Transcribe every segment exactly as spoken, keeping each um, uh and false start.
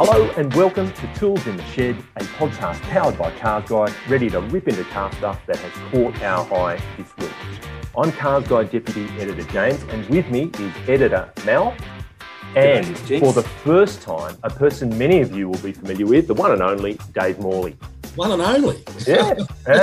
Hello and welcome to Tools in the Shed, a podcast powered by Cars Guide, ready to rip into car stuff that has caught our eye this week. I'm Cars Guide Deputy Editor James, and with me is Editor Mal. And for the first time, a person many of you will be familiar with, the one and only Dave Morley. One and only? Yeah.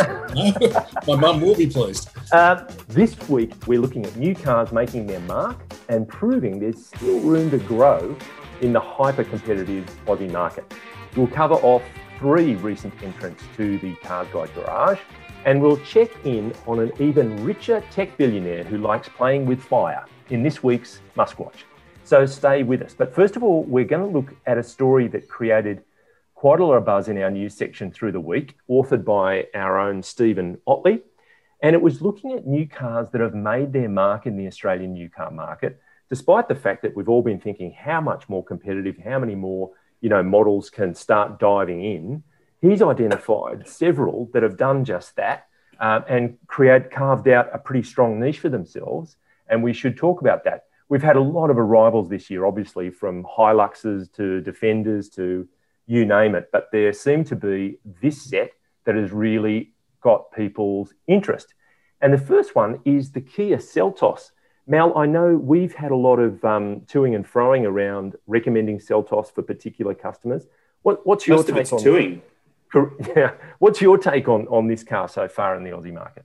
My mum will be pleased. Uh, this week, we're looking at new cars making their mark and proving there's still room to grow in the hyper-competitive Aussie market. We'll cover off three recent entrants to the Cars Guide Garage, and we'll check in on an even richer tech billionaire who likes playing with fire in this week's Muskwatch. So stay with us. But first of all, we're going to look at a story that created quite a lot of buzz in our news section through the week, authored by our own Stephen Otley. And it was looking at new cars that have made their mark in the Australian new car market, despite the fact that we've all been thinking how much more competitive, how many more, you know, models can start diving in. He's identified several that have done just that um, and create, carved out a pretty strong niche for themselves. And we should talk about that. We've had a lot of arrivals this year, obviously, from Hiluxes to Defenders to you name it. But there seemed to be this set that has really got people's interest. And the first one is the Kia Seltos. Mal, I know we've had a lot of um, toing and froing around recommending Seltos for particular customers. What, what's your Most take of it's on toing. Yeah. What's your take on, on this car so far in the Aussie market?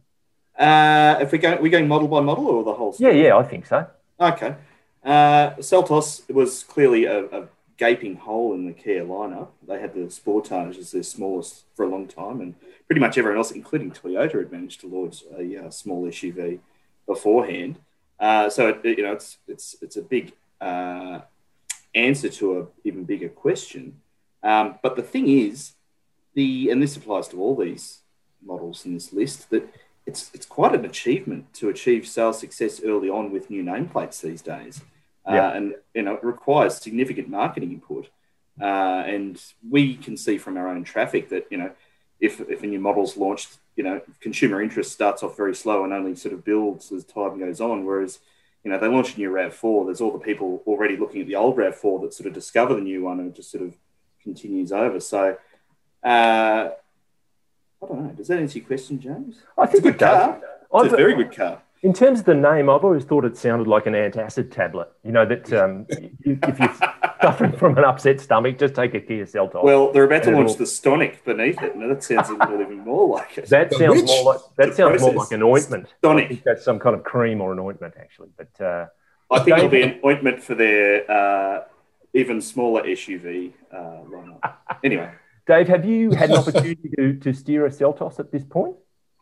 Uh, if we go, we're going model by model or the whole story? Yeah, yeah, I think so. Okay. Uh, Seltos was clearly a, a gaping hole in the Kia lineup. They had the Sportage as their smallest for a long time, and pretty much everyone else, including Toyota, had managed to launch a uh, small S U V beforehand. Uh, so it, you know, it's it's it's a big uh, answer to an even bigger question. Um, but the thing is, the and this applies to all these models in this list, that it's it's quite an achievement to achieve sales success early on with new nameplates these days. Yeah. Uh, and you know, it requires significant marketing input. Uh, and we can see from our own traffic that, you know, if if a new model's launched, you know, consumer interest starts off very slow and only sort of builds as time goes on. Whereas, you know, they launch a new RAV four, there's all the people already looking at the old RAV four that sort of discover the new one, and it just sort of continues over. So, uh, I don't know. Does that answer your question, James? I think it's a good it does. car. It's I've, a very good car. In terms of the name, I've always thought it sounded like an antacid tablet. You know, that um, you, if you're suffering from an upset stomach, just take a Kia Seltos. Well, they're about to and launch it'll- the Stonic beneath it. Now, that sounds a little even more like it. That The sounds which? more like that The sounds more process. like an ointment. I Stonic. think that's some kind of cream or an ointment, actually. But uh, I think it'll be Dave- an ointment for their uh, even smaller S U V uh, lineup. Anyway. Dave, have you had an opportunity to, to steer a Seltos at this point?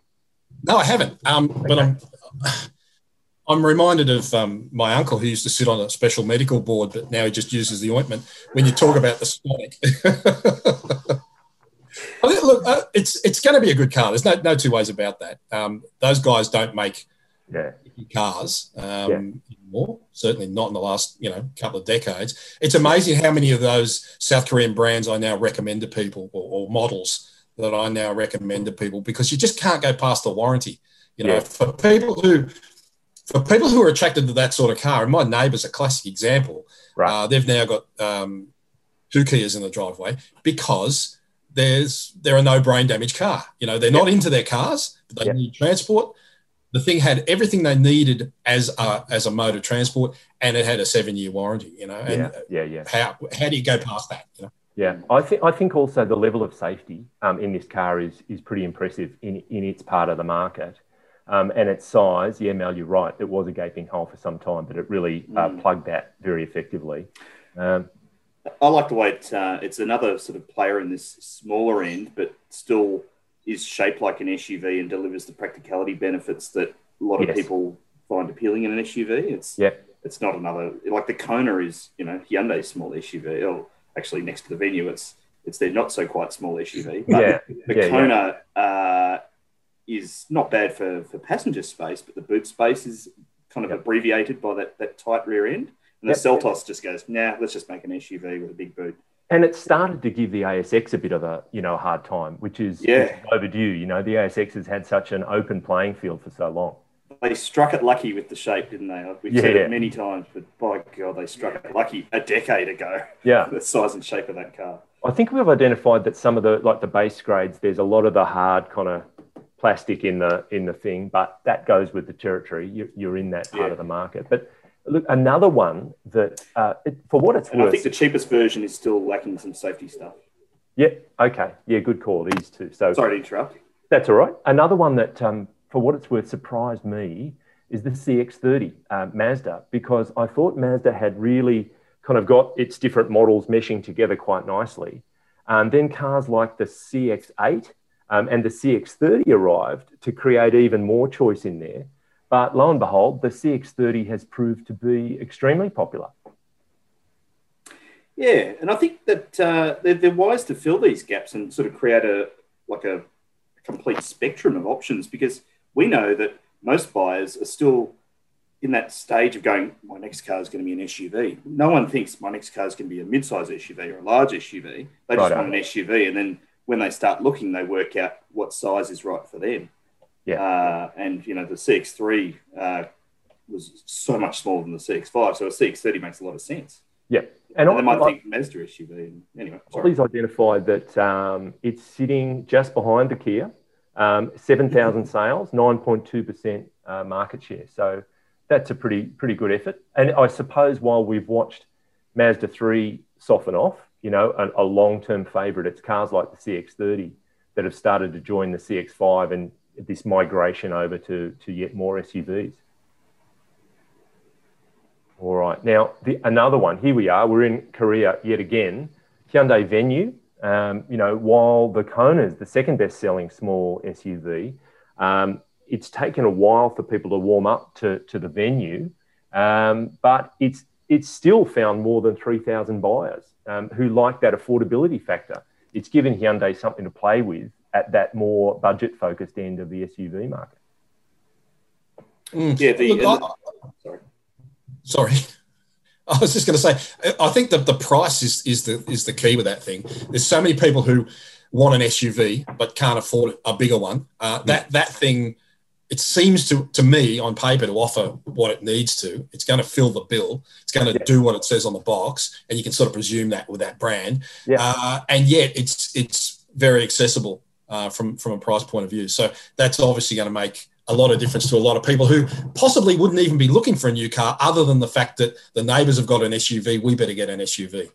No, I haven't. Um, But I'm I'm reminded of um, my uncle who used to sit on a special medical board, but now he just uses the ointment when you talk about the Stonic. I think, look, uh, it's it's going to be a good car. There's no no two ways about that. Um, those guys don't make Yeah. cars um, Yeah. anymore. Certainly not in the last you know couple of decades. It's amazing how many of those South Korean brands I now recommend to people, or, or models that I now recommend to people, because you just can't go past the warranty. You know, Yeah. for people who for people who are attracted to that sort of car, and my neighbour's a classic example. Right. Uh, they've now got um, two Kias in the driveway because there's they're a no brain damage car. You know, they're not into their cars, but they Yeah. need transport. The thing had everything they needed as a, as a mode of transport, and it had a seven-year warranty, you know. And Yeah, yeah, yeah. how how do you go past that, you know? Yeah, I think I think also the level of safety um, in this car is is pretty impressive in in its part of the market, um, and its size. Yeah, Mel, you're right. It was a gaping hole for some time, but it really uh, Mm. plugged that very effectively. Um, I like the way it, uh, it's another sort of player in this smaller end, but still is shaped like an S U V and delivers the practicality benefits that a lot of Yes. people find appealing in an S U V. It's yeah, it's not another, like the Kona is, you know, Hyundai's small S U V. Or actually, next to the Venue, it's it's their not so quite small S U V. But yeah, the yeah, Kona uh, is not bad for, for passenger space, but the boot space is kind of Yep. abbreviated by that, that tight rear end. And the Yep. Seltos just goes, nah, let's just make an S U V with a big boot. And it started to give the A S X a bit of a, you know, hard time, which is Yeah. which is overdue. You know, the A S X has had such an open playing field for so long. they struck it lucky with the shape, didn't they? We've Yeah, said yeah. it many times, but by God, they struck it lucky a decade ago. Yeah. The size and shape of that car. I think we've identified that some of the, like the base grades, there's a lot of the hard kind of plastic in the in the thing, but that goes with the territory. You, you're in that part Yeah. of the market. But look, another one that, uh, it, for what it's And worth, I think the cheapest version is still lacking some safety stuff. yeah, okay, yeah, good call. These two. So Sorry to interrupt. that's all right. Another one that, um, for what it's worth, surprised me is the C X thirty uh, Mazda, because I thought Mazda had really kind of got its different models meshing together quite nicely. And then cars like the C X eight um, and the C X thirty arrived to create even more choice in there. But lo and behold, the C X thirty has proved to be extremely popular. Yeah, and I think that uh, they're, they're wise to fill these gaps and sort of create a like a complete spectrum of options, because we know that most buyers are still in that stage of going, my next car is going to be an S U V. No one thinks my next car is going to be a mid-size S U V or a large S U V. They just Righto. want an S U V, and then when they start looking, they work out what size is right for them. Yeah. Uh, and, you know, the C X three uh, was so much smaller than the C X five, so a C X thirty makes a lot of sense. Yeah. And, And they might I, think Mazda S U V. And anyway, sorry. Ollie's identified that um, it's sitting just behind the Kia, um, seven thousand sales, nine point two percent uh, market share. So that's a pretty pretty good effort. And I suppose while we've watched Mazda three soften off, you know, a, a long-term favourite, it's cars like the C X thirty that have started to join the C X five and this migration over to, to yet more S U Vs. All right. Now, the, another one, here we are. We're in Korea yet again. Hyundai Venue. Um, you know, while the Kona is the second best-selling small S U V, um, it's taken a while for people to warm up to, to the Venue, um, but it's it's still found more than three thousand buyers um, who like that affordability factor. It's given Hyundai something to play with at that more budget-focused end of the S U V market. Mm. Yeah, the, Look, and I- the- sorry. Sorry. I was just going to say, I think that the price is, is the is the key with that thing. There's so many people who want an S U V but can't afford a bigger one. Uh, that that thing, it seems to to me on paper to offer what it needs to. It's going to fill the bill. It's going to Yeah. do what it says on the box, and you can sort of presume that with that brand. Yeah. Uh, and yet it's it's very accessible uh, from from a price point of view. So that's obviously going to make a lot of difference to a lot of people who possibly wouldn't even be looking for a new car, other than the fact that the neighbours have got an S U V. We better get an S U V.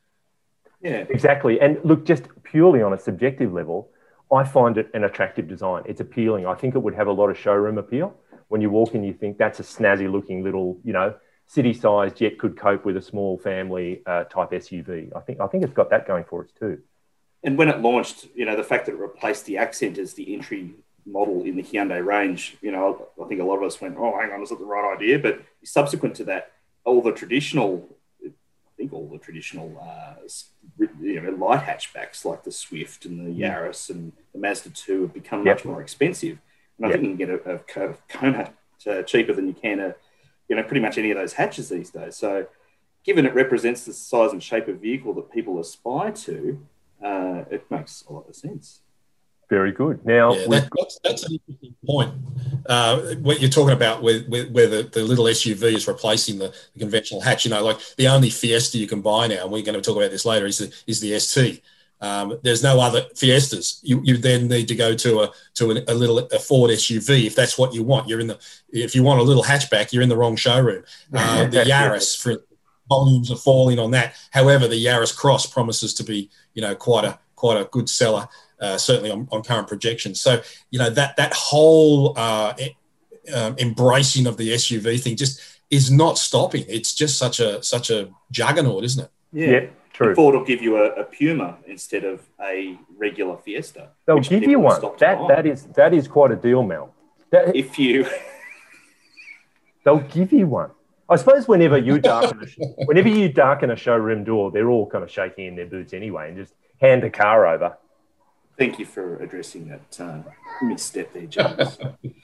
Yeah. Exactly. And look, just purely on a subjective level, I find it an attractive design. It's appealing. I think it would have a lot of showroom appeal. When you walk in, you think that's a snazzy looking little, you know, city-sized, yet could cope with a small family uh, type S U V. I think I think it's got that going for it too. And when it launched, you know, the fact that it replaced the Accent as the entry model in the Hyundai range, you know, I think a lot of us went, oh, hang on, is that the right idea? But subsequent to that, all the traditional, I think all the traditional, uh, you know, light hatchbacks like the Swift and the Yaris and the Mazda two have become Yep. much more expensive. And I Yep. think you can get a, a Kona uh, cheaper than you can a, you know, pretty much any of those hatches these days. So given it represents the size and shape of vehicle that people aspire to, uh, it makes a lot of sense. Very good. Now, Yeah, we've that, that's, that's an interesting point. Uh, what you're talking about with, with, where the, the little S U V is replacing the, the conventional hatch, you know, like the only Fiesta you can buy now, and we're going to talk about this later, is the, is the S T. Um, there's no other Fiestas. You, you then need to go to a to a, a little a Ford S U V if that's what you want. You're in the if you want a little hatchback, you're in the wrong showroom. Uh, the Yaris, for volumes are falling on that. However, the Yaris Cross promises to be, you know, quite a quite a good seller. Uh, certainly on, on current projections. So, you know, that that whole uh, um, embracing of the S U V thing just is not stopping. It's just such a such a juggernaut, isn't it? Yeah, yeah, true. And Ford will give you a, a Puma instead of a regular Fiesta. They'll which give people you will one. stop to That buy. that is that is quite a deal, Mel. That, If you, they'll give you one. I suppose whenever you darken a, whenever you darken a showroom door, they're all kind of shaking in their boots anyway, and just hand the car over. thank you for addressing that uh, misstep there, James.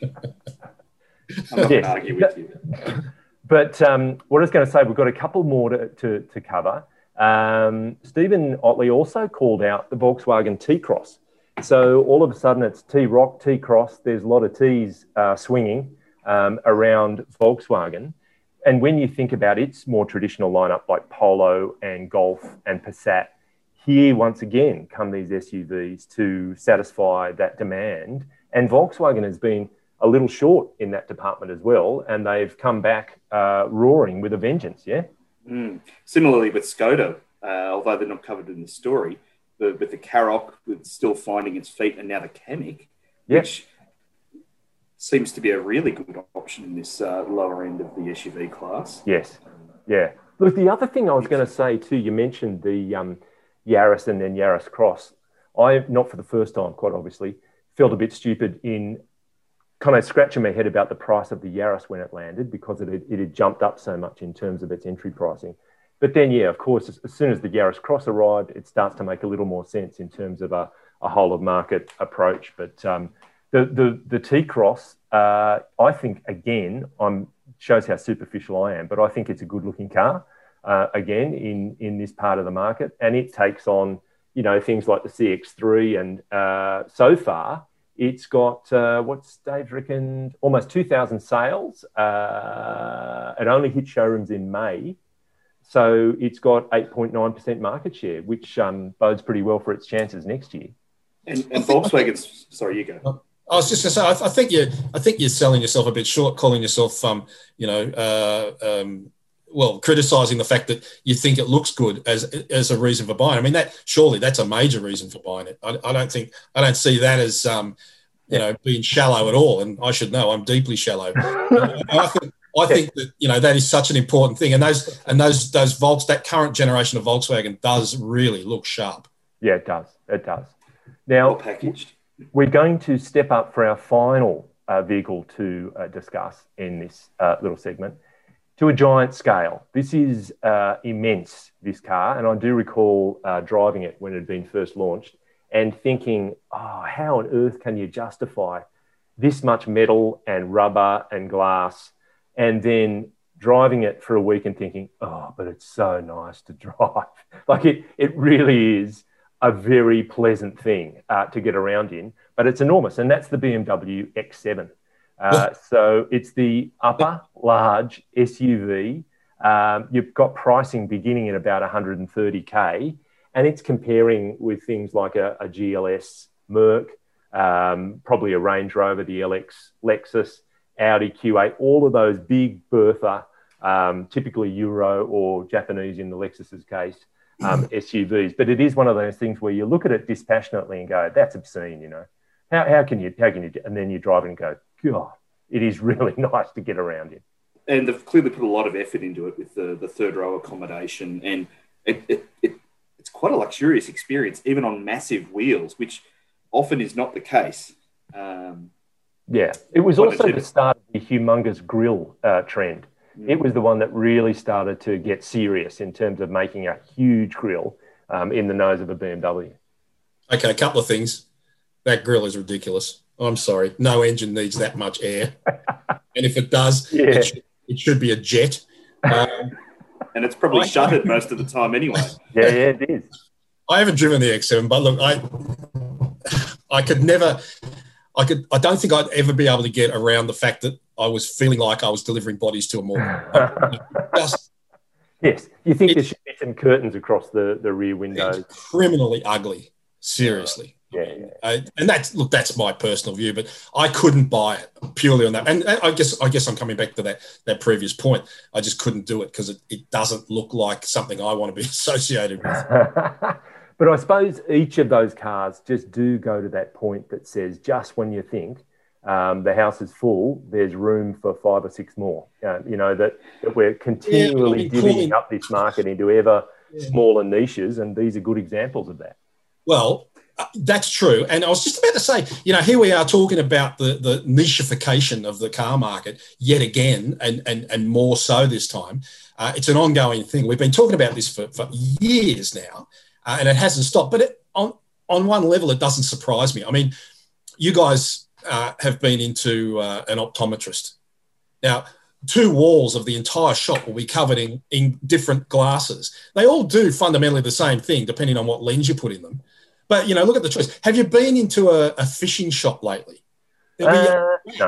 I'm not Yeah. going to argue with you. But um, what I was going to say, we've got a couple more to, to, to cover. Um, Stephen Otley also called out the Volkswagen T-Cross. So all of a sudden it's T-Rock, T-Cross. There's a lot of T's uh, swinging. um, around Volkswagen. And when you think about its more traditional lineup like Polo and Golf and Passat, here once again come these S U Vs to satisfy that demand. And Volkswagen has been a little short in that department as well, and they've come back uh, roaring with a vengeance, yeah? Mm. Similarly with Skoda, uh, although they're not covered in the story, the, with the Karoq with still finding its feet, and now the Kamiq, yep. which seems to be a really good option in this uh, lower end of the S U V class. Yes, yeah. Look, the other thing I was going to say too, you mentioned the um, Yaris and then Yaris Cross. I, not for the first time, quite obviously, felt a bit stupid in kind of scratching my head about the price of the Yaris when it landed, because it had, it had jumped up so much in terms of its entry pricing. But then, yeah, of course, as, as soon as the Yaris Cross arrived, it starts to make a little more sense in terms of a, a whole of market approach. But um, the, the, the T-Cross, uh, I think, again, I'm, shows how superficial I am, but I think it's a good looking car, uh, again, in, in this part of the market. And it takes on, you know, things like the C X three, and uh, so far, it's got, uh, what's Dave reckoned, almost two thousand sales. Uh, it only hit showrooms in May. So it's got eight point nine percent market share, which um, bodes pretty well for its chances next year. And, and Volkswagen's, sorry, you go. I was just going to say, I, th- I think you, I think you're selling yourself a bit short, calling yourself, um, you know, uh, um, well, criticising the fact that you think it looks good as as a reason for buying. I mean, that surely that's a major reason for buying it. I, I don't think I don't see that as um, you know, being shallow at all. And I should know I'm deeply shallow. I think I think that, you know, that is such an important thing. And those and those those Volks, that current generation of Volkswagen does really look sharp. Yeah, it does. It does. Now, well packaged. We're going to step up for our final uh, vehicle to uh, discuss in this uh, little segment, to a giant scale. This is uh, immense, this car, and I do recall uh, driving it when it had been first launched and thinking, oh, how on earth can you justify this much metal and rubber and glass, and then driving it for a week and thinking, oh, but it's so nice to drive. Like it, it really is a very pleasant thing uh, to get around in, but it's enormous, and that's the B M W X seven. Uh, so it's the upper large S U V. Um, you've got pricing beginning at about one hundred thirty K, and it's comparing with things like a, a G L S Merc, um, probably a Range Rover, the L X Lexus, Audi Q eight, all of those big Bertha, um, typically Euro or Japanese in the Lexus's case, um, S U Vs. But it is one of those things where you look at it dispassionately and go, that's obscene, you know. How, how can you, how can you, and then you drive it and go, God, it is really nice to get around in. And they've clearly put a lot of effort into it with the, the third row accommodation. And it, it, it, it's quite a luxurious experience, even on massive wheels, which often is not the case. Um, yeah, it was also the start of the humongous grille uh, trend. Mm. It was the one that really started to get serious in terms of making a huge grille um, in the nose of a B M W. Okay, a couple of things. That grille is ridiculous. I'm sorry. No engine needs that much air. And if it does, yeah. it, should, it should be a jet. Um, and it's probably I, shuttered most of the time anyway. Yeah, yeah, it is. I haven't driven the X seven, but look, I I could never, I could, I don't think I'd ever be able to get around the fact that I was feeling like I was delivering bodies to a morgue. Just, yes, you think it, there should be some curtains across the, the rear windows. It's criminally ugly, seriously. Yeah, yeah. Uh, and that's look, that's my personal view, but I couldn't buy it purely on that. And, and I guess I guess I'm coming back to that that previous point. I just couldn't do it because it, it doesn't look like something I want to be associated with. But I suppose each of those cars just do go to that point that says just when you think um, the house is full, there's room for five or six more. Uh, you know, that, that we're continually yeah, I mean, divvying up this market into ever yeah. smaller niches, and these are good examples of that. Well, Uh, that's true. And I was just about to say, you know, here we are talking about the, the nicheification of the car market yet again, and, and, and more so this time. Uh, it's an ongoing thing. We've been talking about this for, for years now, uh, and it hasn't stopped. But it, on, on one level, it doesn't surprise me. I mean, you guys uh, have been into uh, an optometrist. Now, two walls of the entire shop will be covered in, in different glasses. They all do fundamentally the same thing, depending on what lens you put in them. But, you know, look at the choice. Have you been into a, a fishing shop lately? Uh, no.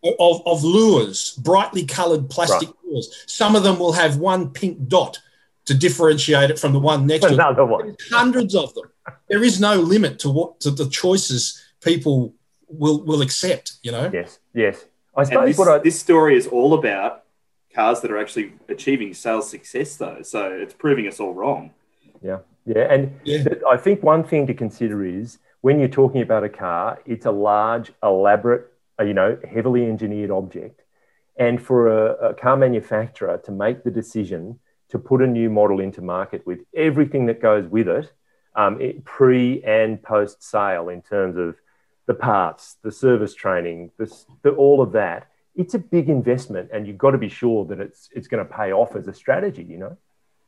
of, of lures, brightly coloured plastic Right. lures. Some of them will have one pink dot to differentiate it from the one next to it. Another one. There's hundreds of them. There is no limit to what to the choices people will will accept, you know? Yes, yes. I And suppose this, what I... this story is all about cars that are actually achieving sales success, though. So it's proving us all wrong. Yeah, yeah. And Yeah. th- I think one thing to consider is when you're talking about a car, it's a large, elaborate, uh, you know, heavily engineered object. And for a, a car manufacturer to make the decision to put a new model into market with everything that goes with it, um, it pre and post sale in terms of the parts, the service training, this, the, all of that, it's a big investment, and you've got to be sure that it's it's going to pay off as a strategy, you know.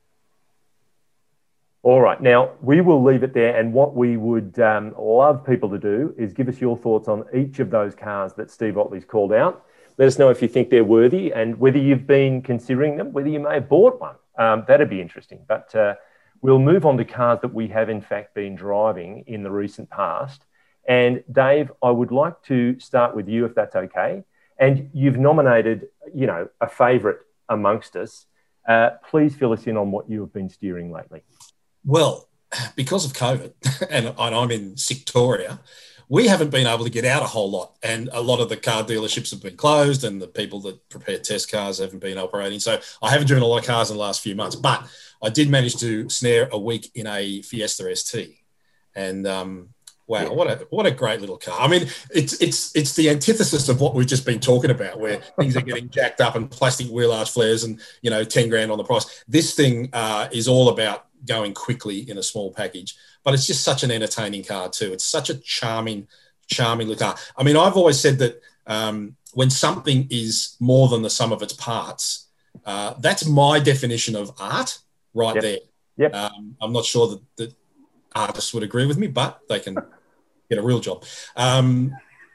All right, now we will leave it there, and what we would um, love people to do is give us your thoughts on each of those cars that Steve Otley's called out. Let us know if you think they're worthy and whether you've been considering them, whether you may have bought one. Um, that'd be interesting. But uh, we'll move on to cars that we have in fact been driving in the recent past. And Dave, I would like to start with you, if that's okay. And you've nominated, you know, a favourite amongst us. Uh, please fill us in on what you have been steering lately. Well, because of COVID, and, and I'm in Victoria, we haven't been able to get out a whole lot. And a lot of the car dealerships have been closed, and the people that prepare test cars haven't been operating. So I haven't driven a lot of cars in the last few months, but I did manage to snare a week in a Fiesta S T. And um, wow, yeah. what a what a great little car. I mean, it's it's it's the antithesis of what we've just been talking about, where things are getting jacked up and plastic wheel arch flares and, you know, ten grand on the price. This thing uh, is all about going quickly in a small package, but it's just such an entertaining car too. It's such a charming, charming little car. I mean, I've always said that um, when something is more than the sum of its parts, uh, that's my definition of art right yep. there. Yep. Um, I'm not sure that, that artists would agree with me, but they can get a real job. Um,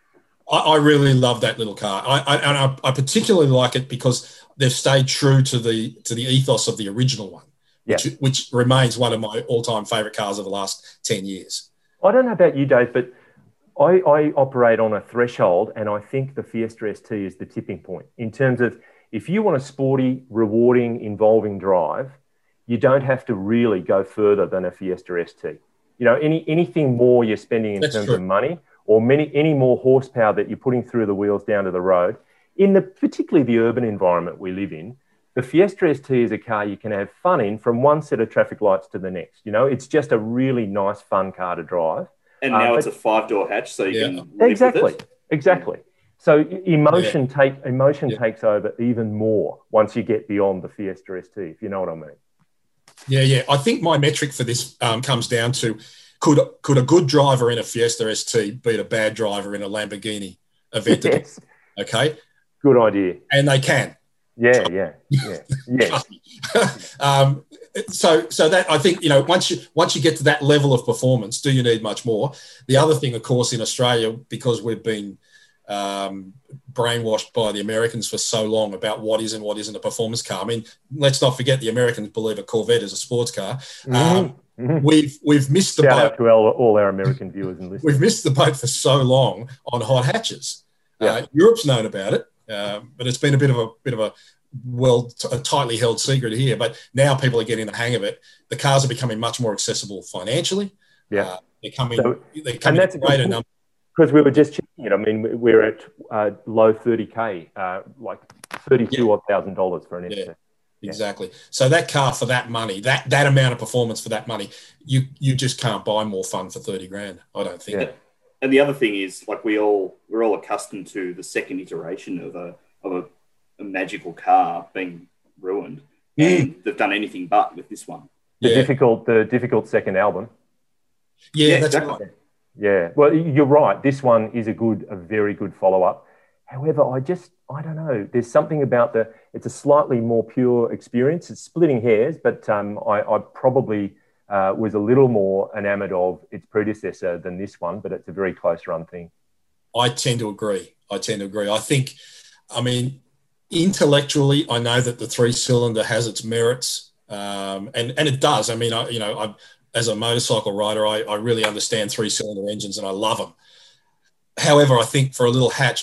I, I really love that little car. I, I, and I, I particularly like it because they've stayed true to the to the ethos of the original one. Yeah. Which, which remains one of my all-time favourite cars of the last ten years. I don't know about you, Dave, but I, I operate on a threshold, and I think the Fiesta S T is the tipping point in terms of if you want a sporty, rewarding, involving drive, you don't have to really go further than a Fiesta S T. You know, any anything more you're spending in That's terms true. of money or many any more horsepower that you're putting through the wheels down to the road, in the particularly the urban environment we live in, the Fiesta S T is a car you can have fun in from one set of traffic lights to the next. You know, it's just a really nice, fun car to drive. And now uh, it's a five-door hatch, so you yeah. can live exactly, with it. exactly. So emotion yeah. take emotion yeah. takes over even more once you get beyond the Fiesta S T, if you know what I mean. Yeah, yeah. I think my metric for this um, comes down to could could a good driver in a Fiesta S T beat a bad driver in a Lamborghini Aventador? Yes. Okay. Good idea. And they can. Yeah, yeah, yeah, yeah. um, so, so that I think, you know, once you once you get to that level of performance, do you need much more? The other thing, of course, in Australia, because we've been um, brainwashed by the Americans for so long about what is and what isn't a performance car. I mean, let's not forget the Americans believe a Corvette is a sports car. Mm-hmm. Um, mm-hmm. We've we've missed the Shout boat. out to all, all our American viewers and listeners. We've missed the boat for so long on hot hatches. Yeah. Uh, Europe's known about it. Uh, but it's been a bit of a bit of a well t- a tightly held secret here. But now people are getting the hang of it. The cars are becoming much more accessible financially. Yeah, uh, they're coming. So, they're coming in greater number. Because we were just checking it. I mean, we're at uh, low thirty k, uh, like thirty-two yeah. odd thousand dollars for an yeah. S T. Yeah. Exactly. So that car for that money, that that amount of performance for that money, you you just can't buy more fun for thirty grand. I don't think. Yeah. And the other thing is, like we all we're all accustomed to the second iteration of a of a, a magical car being ruined, mm. and they've done anything but with this one. The yeah. difficult, the difficult second album. Yeah, yeah that's exactly. right. Yeah, well, you're right. This one is a good, a very good follow up. However, I just, I don't know. There's something about the. It's a slightly more pure experience. It's splitting hairs, but um, I, I probably. Uh, was a little more enamoured of its predecessor than this one, but it's a very close run thing. I tend to agree. I tend to agree. I think, I mean, intellectually, I know that the three-cylinder has its merits, um, and and it does. I mean, I, you know, I, as a motorcycle rider, I, I really understand three-cylinder engines and I love them. However, I think for a little hatch,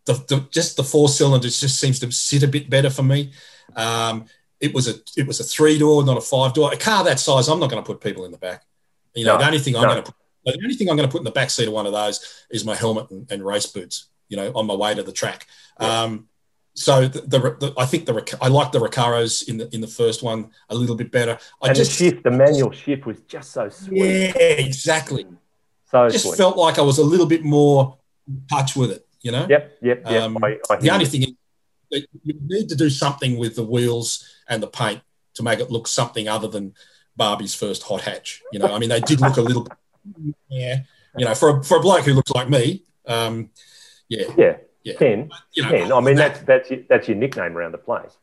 the, the just the four cylinders just seems to sit a bit better for me. Um, it was a it was a three door, not a five door. A car that size, I'm not going to put people in the back. You know, No, the only thing I'm no. going to put, the only thing I'm going to put in the back seat of one of those is my helmet and, and race boots. You know, on my way to the track. Yeah. Um, so the, the, the I think the I like the Recaros in the in the first one a little bit better. I and just the shift, the manual shift was just so sweet. Yeah, exactly. So I just sweet. felt like I was a little bit more in touch with it. You know. Yep, yep, yep. Um, I, I the only you. thing is that you need to do something with the wheels and the paint to make it look something other than Barbie's first hot hatch. You know, I mean, they did look a little, yeah. You know, for a, for a bloke who looks like me, um, yeah, yeah. Yeah. Ken, but, you know, Ken. I mean, that, that's that's your, that's your nickname around the place.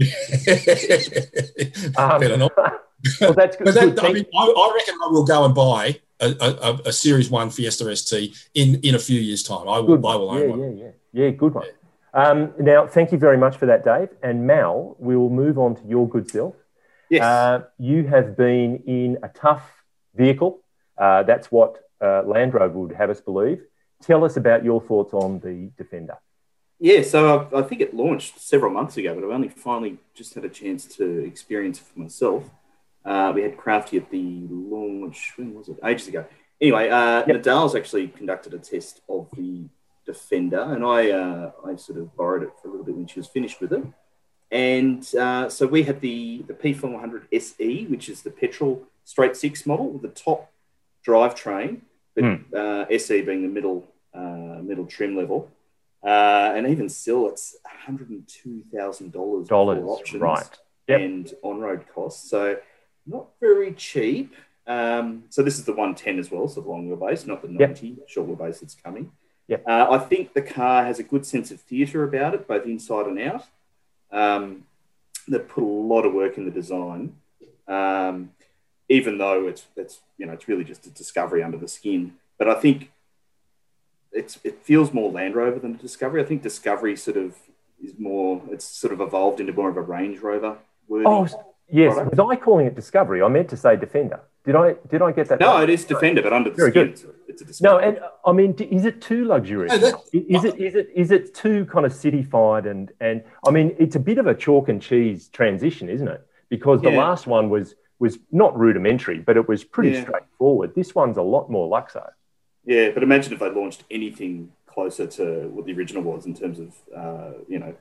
um, Better not. Well, that's good. But that, good I mean, I, I reckon I will go and buy a, a, a Series One Fiesta S T in, in a few years' time. I will. Good. I will own yeah, one. Yeah, yeah, yeah. Good one. Um, now, thank you very much for that, Dave. And Mal, we'll move on to your good self. Yes. Uh, you have been in a tough vehicle. Uh, that's what uh, Land Rover would have us believe. Tell us about your thoughts on the Defender. Yeah, so I, I think it launched several months ago, but I've only finally just had a chance to experience it for myself. Uh, we had Crafty at the launch, when was it? Ages ago. Anyway, uh, Yep. Nadal's actually conducted a test of the Defender, and I uh, I sort of borrowed it for a little bit when she was finished with it. And uh, so we had the, the P four hundred S E, which is the petrol straight six model with the top drivetrain, but Mm. uh, S E being the middle uh, middle trim level. Uh, and even still, it's one hundred two thousand dollars Dollars, for options right. Yep. and on-road costs. So not very cheap. Um, so this is the one ten as well, so the long wheelbase, not the ninety Yep. short wheelbase that's coming. Yep. Uh, I think the car has a good sense of theatre about it, both inside and out. Um, they put a lot of work in the design, um, even though it's it's you know it's really just a Discovery under the skin. But I think it's it feels more Land Rover than a Discovery. I think Discovery sort of is more. It's sort of evolved into more of a Range Rover worthy. Oh, yes. product. Was I calling it Discovery? I meant to say Defender. Did I Did I get that? No, right? it is Defender, but under the Very skin, good. it's a, it's a No, Discovery. and uh, I mean, d- is it too luxurious? No, that- is it is it is it too kind of cityfied and and I mean, it's a bit of a chalk and cheese transition, isn't it? Because the Yeah. last one was was not rudimentary, but it was pretty Yeah. straightforward. This one's a lot more luxo. Yeah, but imagine if they launched anything closer to what the original was in terms of, uh, you know,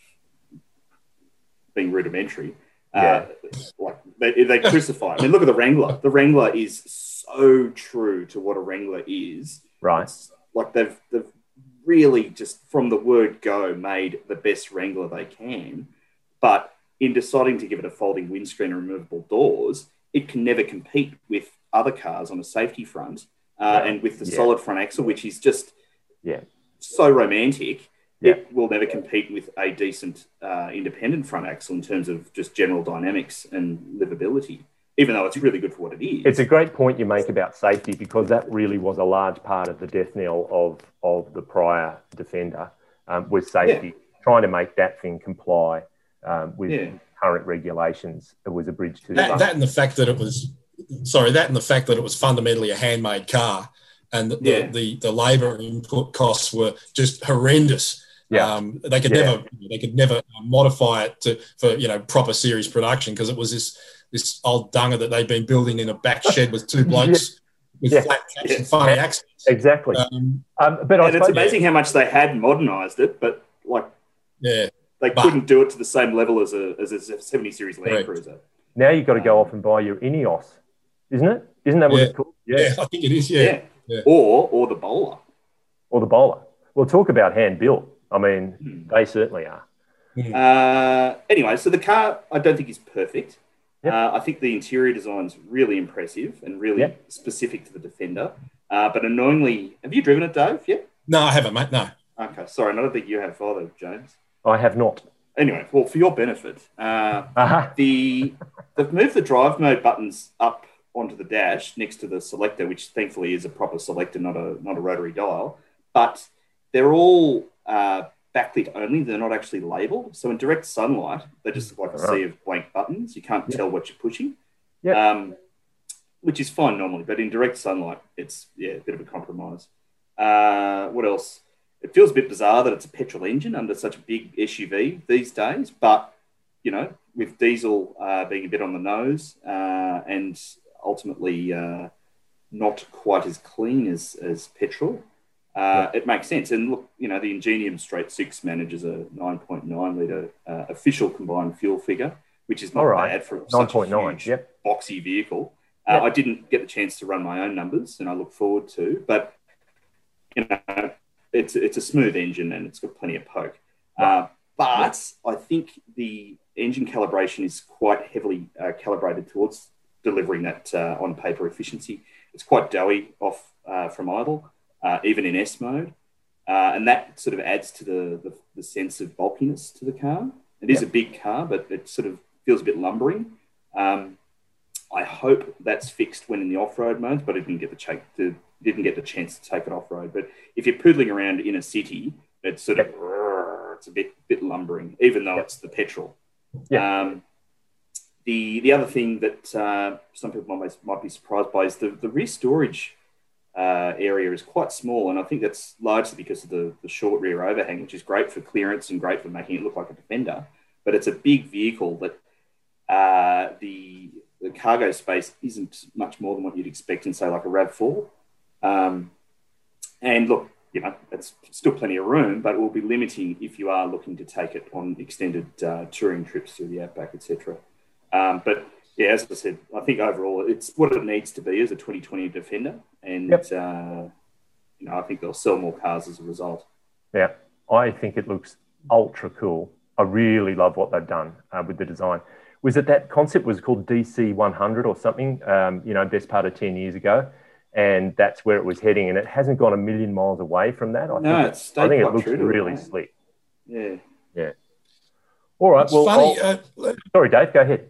being rudimentary. Yeah. Uh, like they, they crucify it. I mean, look at the Wrangler. The Wrangler is so true to what a Wrangler is. Right. It's like they've they've really just from the word go made the best Wrangler they can. But in deciding to give it a folding windscreen and removable doors, it can never compete with other cars on a safety front. Uh, Yeah. and with the Yeah. solid front axle, which is just Yeah. so romantic, Yeah. it will never compete with a decent uh, independent front axle in terms of just general dynamics and livability, even though it's really good for what it is. It's a great point you make about safety because that really was a large part of the death knell of of the prior Defender um, was safety. Trying to make that thing comply um, with Yeah. current regulations. It was a bridge too That, far. that and the fact that it was, sorry, that and the fact that it was fundamentally a handmade car, and the Yeah. the, the labour input costs were just horrendous. Yeah. Um, they could Yeah. never they could never modify it to for you know proper series production because it was this this old dunger that they'd been building in a back shed with two blokes with Yeah. flat caps Yeah. and funny accents. Exactly. Um, Um, but I and it's suppose, amazing how much they had modernised it, but like yeah, they But- couldn't do it to the same level as a as a seventy series Land Correct. Cruiser. now you've got to go off and buy your Ineos, isn't it? Isn't that what Yeah. it's called? yeah, I think it is. Yeah. Yeah, Yeah. Or or the Bowler. Or the Bowler. Well, talk about hand built. I mean, Hmm. they certainly are. Uh, anyway, so the car I don't think is perfect. Yep. Uh, I think the interior design's really impressive and really Yep. specific to the Defender. Uh, but annoyingly, have you driven it, Dave? Yeah. No, I haven't, mate. No. Okay, sorry, I don't think you have either, James. I have not. Anyway, well, for your benefit, uh, Aha. the they've moved the drive mode buttons up onto the dash next to the selector, which thankfully is a proper selector, not a not a rotary dial. But they're all uh, backlit only; they're not actually labelled. So in direct sunlight, they just look like a sea of blank buttons. You can't Yep. tell what you're pushing, Yep. um, which is fine normally. But in direct sunlight, it's yeah a bit of a compromise. Uh, what else? it feels a bit bizarre that it's a petrol engine under such a big S U V these days, but, you know, with diesel uh, being a bit on the nose uh, and ultimately uh, not quite as clean as, as petrol, uh, yeah. it makes sense. And look, you know, the Ingenium Straight Six manages a nine point nine litre uh, official combined fuel figure, which is not right. bad for such a huge, yep. boxy vehicle. Uh, yep. I didn't get the chance to run my own numbers, and I look forward to, but, you know, it's, it's a smooth engine and it's got plenty of poke. Right. Uh, but I think the engine calibration is quite heavily uh, calibrated towards delivering that uh, on-paper efficiency. It's quite doughy off uh, from idle, uh, even in S mode. Uh, and that sort of adds to the, the, the sense of bulkiness to the car. It is yep. a big car, but it sort of feels a bit lumbering. Um, I hope that's fixed when in the off-road modes, but I didn't get the, ch- the didn't get the chance to take it off-road. But if you're poodling around in a city, it's sort yep. of it's a bit bit lumbering, even though yep. it's the petrol. Yeah. Um, the the other thing that uh, some people might, might be surprised by is the, the rear storage uh, area is quite small, and I think that's largely because of the, the short rear overhang, which is great for clearance and great for making it look like a Defender. But it's a big vehicle that uh, the the cargo space isn't much more than what you'd expect in, say, like a RAV four. Um, and look, you know, it's still plenty of room, but it will be limiting if you are looking to take it on extended uh, touring trips through the outback, et cetera. Um, but yeah, as I said, I think overall it's what it needs to be as a twenty twenty Defender, and yep. uh, you know, I think they'll sell more cars as a result. Yeah, I think it looks ultra cool. I really love what they've done uh, with the design. Was it that concept was called D C one hundred or something? Um, you know, best part of ten years ago. And that's where it was heading, and it hasn't gone a million miles away from that. I no, think it's it, I think it looks really it, slick. Yeah, yeah. All right. It's well, funny. Uh, sorry, Dave. Go ahead.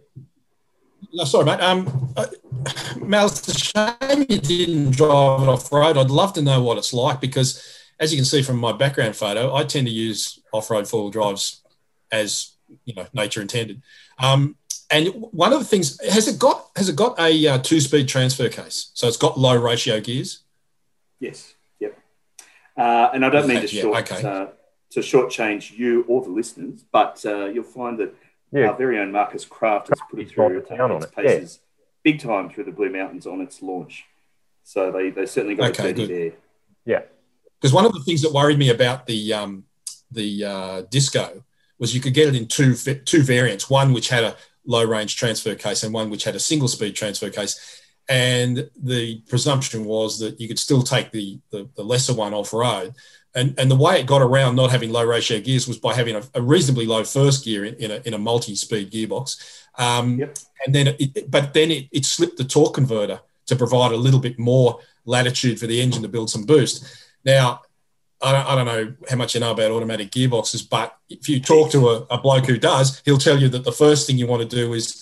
No, sorry, mate. Um, uh, Mal, it's a shame you didn't drive it off road. I'd love to know what it's like because, as you can see from my background photo, I tend to use off-road four-wheel drives as you know nature intended. Um, And one of the things, has it got has it got a uh, two-speed transfer case? So it's got low ratio gears? Yes, yep. Uh, and I don't mean to, yeah, short, okay. uh, to shortchange you or the listeners, but uh, you'll find that yeah. our very own Marcus Kraft has put it through uh, its paces yeah. big time through the Blue Mountains on its launch. So they, they certainly got okay, it dirty there. Yeah. Because one of the things that worried me about the um, the uh, Disco was you could get it in two two variants, one which had a low range transfer case and one which had a single speed transfer case. And the presumption was that you could still take the, the, the lesser one off road. And, and the way it got around not having low ratio gears was by having a, a reasonably low first gear in, in a, in a multi-speed gearbox. Um, yep. And then, it, but then it, it slipped the torque converter to provide a little bit more latitude for the engine to build some boost. Now, I don't, I don't know how much you know about automatic gearboxes, but if you talk to a, a bloke who does, he'll tell you that the first thing you want to do is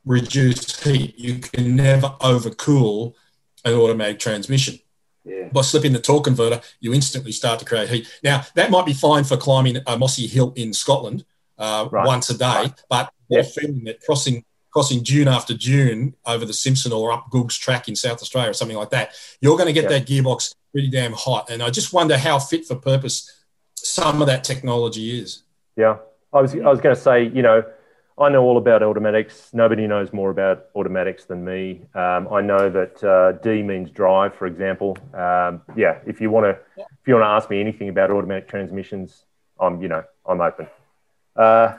reduce heat. You can never overcool an automatic transmission. Yeah. By slipping the torque converter, you instantly start to create heat. Now, that might be fine for climbing a mossy hill in Scotland uh, right. once a day, right. but yeah. they're feeling that crossing crossing dune after dune over the Simpson or up Goog's track in South Australia or something like that, you're going to get yeah. that gearbox pretty damn hot. And I just wonder how fit for purpose some of that technology is. Yeah. I was I was going to say, you know, I know all about automatics. Nobody knows more about automatics than me. Um, I know that uh, D means drive, for example. Um, yeah, if you want to yeah. if you want to ask me anything about automatic transmissions, I'm, you know, I'm open. Uh,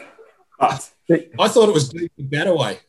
I thought it was D for Gataway.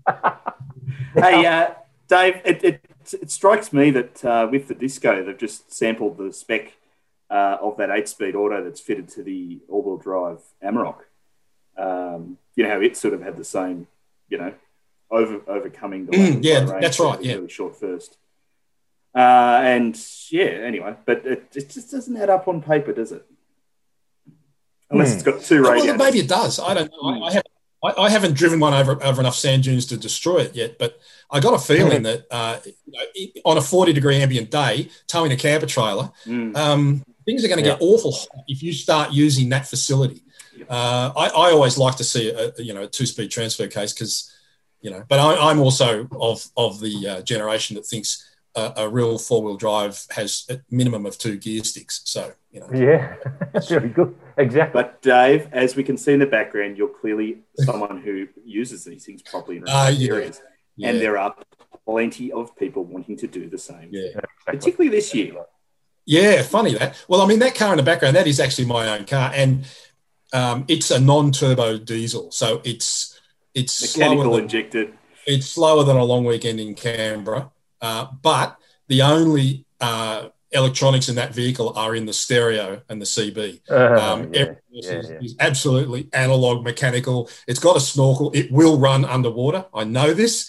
Hey, uh, Dave, it, it it strikes me that uh, with the Disco, they've just sampled the spec uh, of that eight-speed auto that's fitted to the all-wheel drive Amarok. Um, you know how it sort of had the same, you know, over overcoming the mm, yeah, that's right, yeah, really short first. Uh, and yeah, anyway, but it, it just doesn't add up on paper, does it? Unless mm. it's got two radiators. Well, maybe it does. I don't know. Mm. I, I haven't. I, I haven't driven one over over enough sand dunes to destroy it yet, but I got a feeling that uh, you know, on a forty degree ambient day, towing a camper trailer, mm. um, things are going to yeah. get awful hot if you start using that facility. Uh, I, I always like to see a, you know a two speed transfer case because you know, but I, I'm also of of the uh, generation that thinks a, a real four-wheel drive has a minimum of two gear sticks. So, you know. Yeah, very good. Exactly. But Dave, as we can see in the background, you're clearly someone who uses these things properly in remote Uh, yeah. areas. Yeah. And there are plenty of people wanting to do the same. Yeah. Exactly. Particularly this year. Yeah, funny that. Well, I mean, that car in the background, that is actually my own car. And um, it's a non-turbo diesel. So it's it's mechanical slower than, injected. It's slower than a long weekend in Canberra. Uh, but the only uh, electronics in that vehicle are in the stereo and the C B. Uh, um, yeah, everything yeah, is, yeah. is absolutely analog, mechanical. It's got a snorkel. It will run underwater. I know this.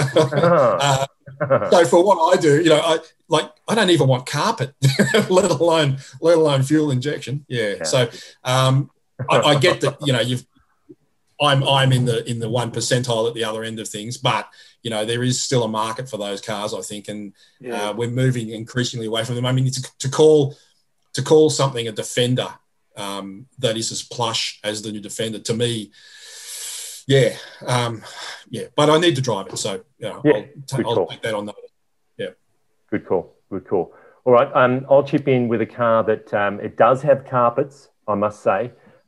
uh, so for what I do, you know, I like I don't even want carpet, let alone let alone fuel injection. Yeah. yeah. So um, I, I get that. You know, you've. I'm I'm in the in the one percentile at the other end of things, but you know there is still a market for those cars, I think, and yeah. uh, we're moving increasingly away from them. I mean, to, to call to call something a Defender um, that is as plush as the new Defender, to me, yeah, um, yeah. But I need to drive it, so you know, yeah, I'll, t- I'll take that on notice. Yeah, good call, good call. All right, um, I'll chip in with a car that um, it does have carpets, I must say.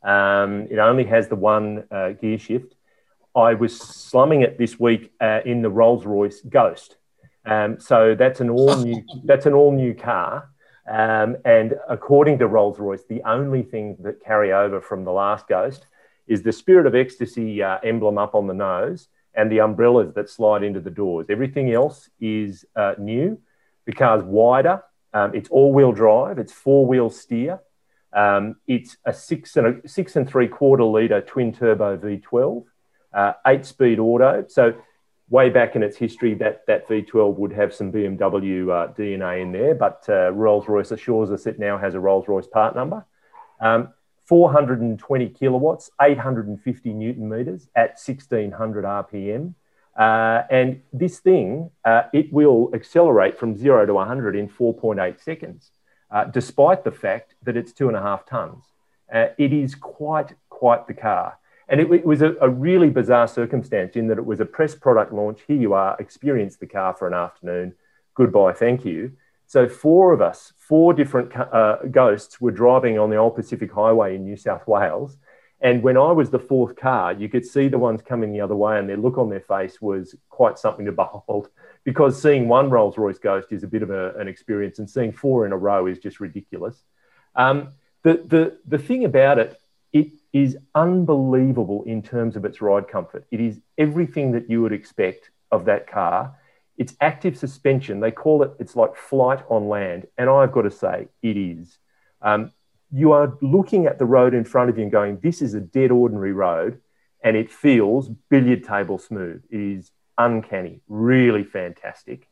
Um, it only has the one uh, gear shift. I was slumming it this week uh, in the Rolls-Royce Ghost. Um, so that's an all new that's an all new car. Um, and according to Rolls-Royce, the only thing that carry over from the last Ghost is the Spirit of Ecstasy uh, emblem up on the nose and the umbrellas that slide into the doors. Everything else is uh, new. The car's wider. Um, it's all-wheel drive. It's four-wheel steer. Um, it's a six and a six and three quarter litre twin turbo V twelve, uh, eight speed auto. So way back in its history, that that V twelve would have some B M W uh, D N A in there, but uh, Rolls-Royce assures us it now has a Rolls-Royce part number. Um, four hundred twenty kilowatts, eight hundred fifty newton meters at sixteen hundred R P M. Uh, and this thing, uh, it will accelerate from zero to one hundred in four point eight seconds. Uh, despite the fact that it's two and a half tonnes. Uh, it is quite, quite the car. And it, it was a, a really bizarre circumstance in that it was a press product launch. Here you are, experience the car for an afternoon. Goodbye, thank you. So four of us, four different uh, ghosts were driving on the Old Pacific Highway in New South Wales. And when I was the fourth car, you could see the ones coming the other way and their look on their face was quite something to behold, because seeing one Rolls-Royce Ghost is a bit of a, an experience and seeing four in a row is just ridiculous. Um, the, the, the thing about it, it is unbelievable in terms of its ride comfort. It is everything that you would expect of that car. It's active suspension. They call it, it's like flight on land. And I've got to say, it is. Um, you are looking at the road in front of you and going, this is a dead ordinary road, and it feels billiard table smooth. It is uncanny, really fantastic.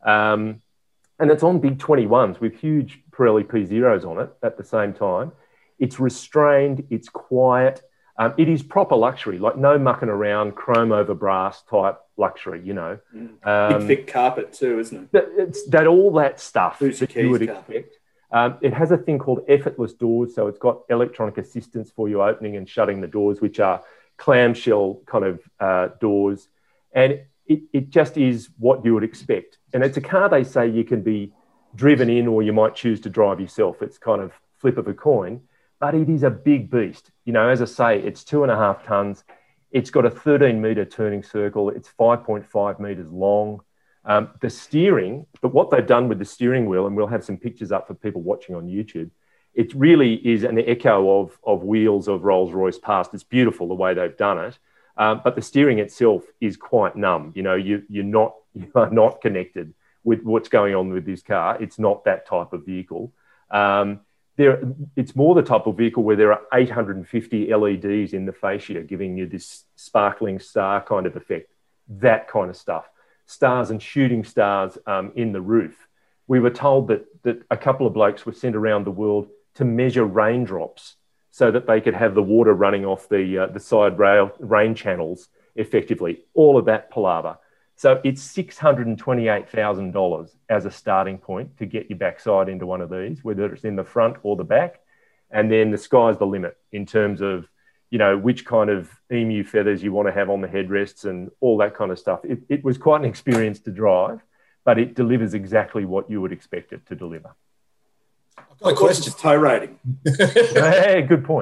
Um, and it's on big twenty-ones with huge Pirelli P zeros on it at the same time. It's restrained, it's quiet. Um, it is proper luxury, like no mucking around, chrome over brass type luxury, you know. Um, big thick carpet too, isn't it? That, it's that all that stuff Booster that you would carpet. expect. Um, it has a thing called effortless doors, so it's got electronic assistance for you opening and shutting the doors, which are clamshell kind of uh, doors. And it, it just is what you would expect. And it's a car they say you can be driven in or you might choose to drive yourself. It's kind of flip of a coin, but it is a big beast. You know, as I say, it's two and a half tonnes. It's got a thirteen metre turning circle. It's five point five metres long. Um, the steering, but what they've done with the steering wheel, and we'll have some pictures up for people watching on YouTube, it really is an echo of, of wheels of Rolls-Royce past. It's beautiful the way they've done it. Um, but the steering itself is quite numb. You know, you, you're not, you are not connected with what's going on with this car. It's not that type of vehicle. Um, there, it's more the type of vehicle where there are eight hundred fifty L E Ds in the fascia, giving you this sparkling star kind of effect, that kind of stuff. Stars and shooting stars um, in the roof. We were told that, that a couple of blokes were sent around the world to measure raindrops so that they could have the water running off the, uh, the side rail rain channels effectively. All of that palaver. So it's six hundred twenty-eight thousand dollars as a starting point to get your backside into one of these, whether it's in the front or the back. And then the sky's the limit in terms of, you know, which kind of emu feathers you want to have on the headrests and all that kind of stuff. It, it was quite an experience to drive, but it delivers exactly what you would expect it to deliver. I've got a question. Tow rating. Hey, good point.